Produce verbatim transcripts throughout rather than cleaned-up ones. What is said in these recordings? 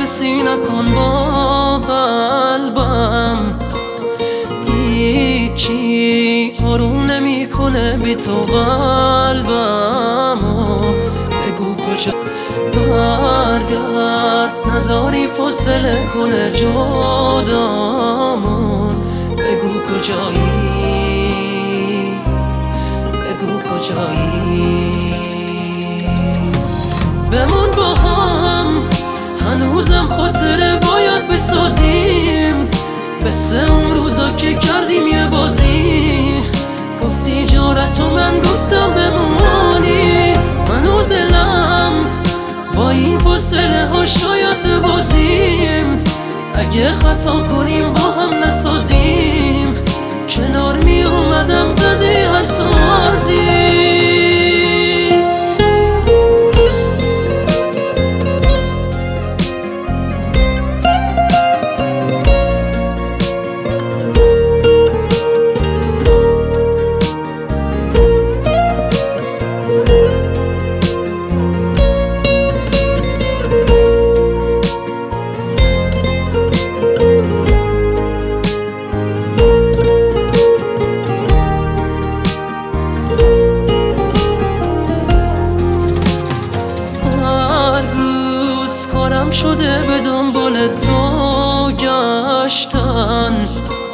بدرسی نکن با قلبم، هیچی آروم نمیکنه بی تو قلبم. و بگو کجا برگرد نذاری فاصله کنه جدامون. بگو کجایی، بگو کجایی. بمون با هم، هنوزم خاطره باید بسازیم، مثل اون روزا که کردیم یه بازی. گفتی جارتو، من گفتم بمونی. من و دلم با این فاصله ها شاید ببازیم، اگه خطا کنیم با هم نسازیم. کنار می اومدم زده هر سازی. شده به دنبال تو گشتن،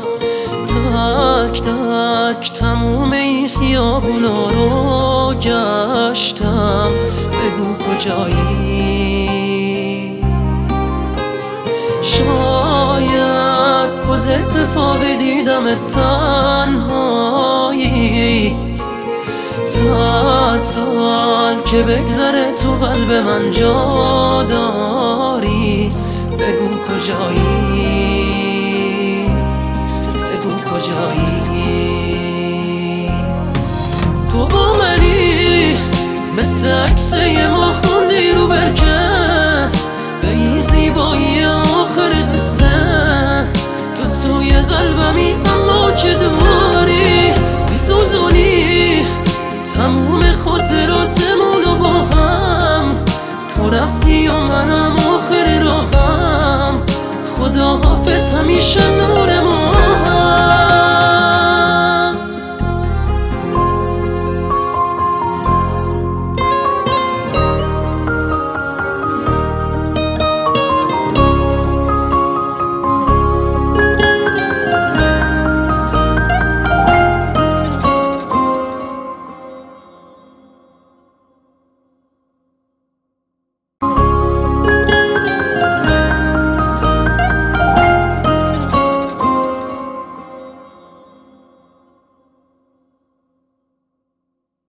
تک تک تموم این خیابونا رو گشتم. بگو کجایی، شاید باز اتفاقی دیدم تنهایی. صد سال که بگذره تو قلب من جا داری. بگو کجایی، بگو کجایی. تو با منی مثل عکس یه ماه خوندی رو برکه، به این زیبایی آخر قصه. تو توی قلبمی اما که